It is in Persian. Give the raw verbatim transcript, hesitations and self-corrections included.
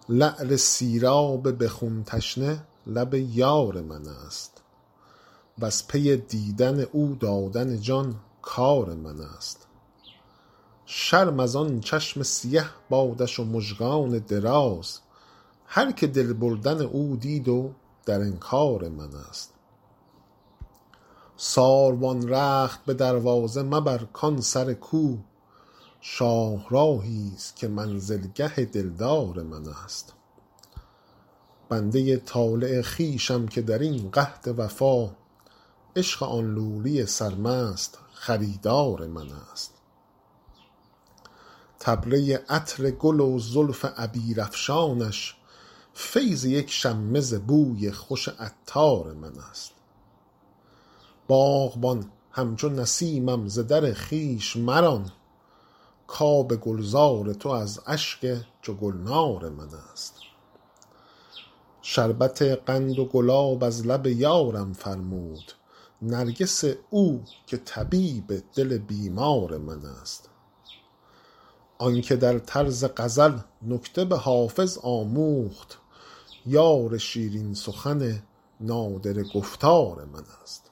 لعل سیراب به خون تشنه لب یار من است، وز پی دیدن او دادن جان کار من است. شرم از آن چشم سیه بادش و مژگان دراز، هر که دل بردن او دید و در انکار من است. ساروان رخت به دروازه مبر کان سر کو، شاهراهی است که منزلگه دلدار من است. بنده طالع خویشم که در این قحط وفا، عشق آن لولی سرمست خریدار من است. طبله عطر گل و زلف عبیرافشانش، فیض یک شمه ز بوی خوش عطار من است. باغبان همچو نسیمم ز در خویش مران، کآب گلزار تو از اشک چو گلنار من است. شربت قند و گلاب از لب یارم فرمود، نرگس او که طبیب دل بیمار من است. آن که در طرز غزل نکته به حافظ آموخت، یار شیرین سخن نادره گفتار من است.